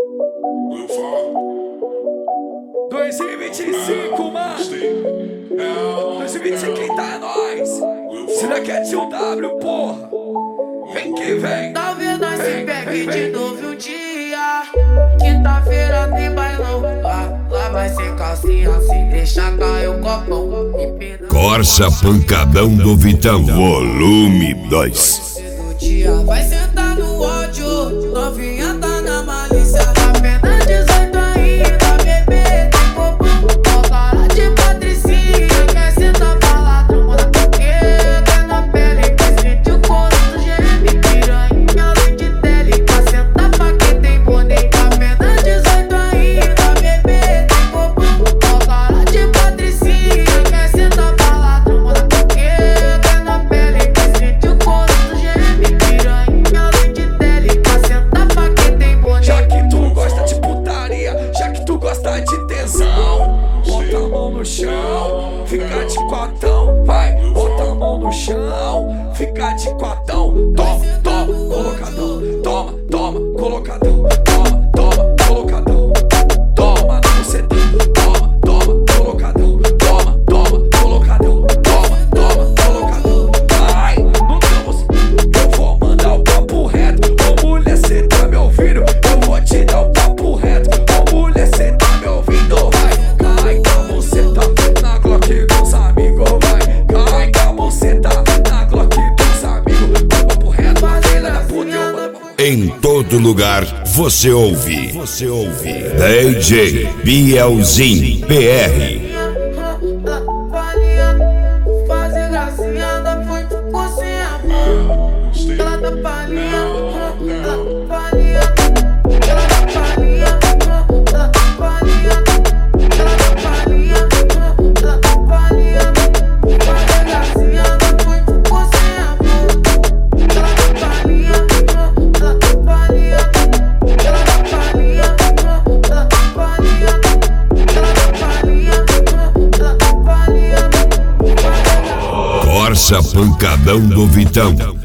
2025, mano. 2025 quem tá é nós. Se não quer de um W, porra. Vem que vem. Talvez nós se pegue de novo um dia. Quinta-feira tem bailão. Lá vai ser calcinha. Se deixar cair o copão. Corsa Pancadão do Vitão, volume 2. Do dia vai sentar no ódio. Novinha tá na malícia. Apenas 18 ainda, bebê. Tem popô, ó cara de patricinha. Quer sentar pra ladrão, manda porque na pele. Quer sentir o couro do GM. Piranha, além de tele. Pra sentar pra quem tem boné. Apenas 18 ainda, bebê. Tem popô, ó cara de patricinha. Quer sentar pra ladrão, manda porque na pele. Quer sentir o couro do GM. Piranha, além de tele. Pra sentar pra quem tem boné. Já que tu gosta de putaria, já que tu gosta de tesão, bota a mão no chão, fica de quatão. Vai, bota a mão no chão, fica de quatão. Toma, toma, colocadão. Toma, toma, colocadão. Toma, toma, colocadão. Toma, no bucetão. Toma, toma, colocadão. Toma, toma, colocadão. Toma, toma, colocadão. Ai, não estamos. Eu vou mandar o papo reto. Ô mulher, cê tá me ouvindo? Eu vou te dar o papo reto. Ô mulher, cê tá me ouvindo? Vai, cai com a buceta na Glock com os amigos. Vai, cai com a buceta na Glock com os amigos. Papo reto, filha da puta, eu mando. Em todo lugar você ouve. DJ Bielzinho PR. Fazer gracinha da foi por sem amor. Ela tá palhinha, ela tá palhinha. Ela tá palhinha, ela tá palhinha. Ela tá palhinha, ela tá palhinha. Fazer gracinha da foi por sem amor. Ela tá palhinha, ela tá palhinha. Ela tá palhinha, ela tá palhinha. Ela tá palhinha, ela tá palhinha. Corsa Pancadão do Vitão.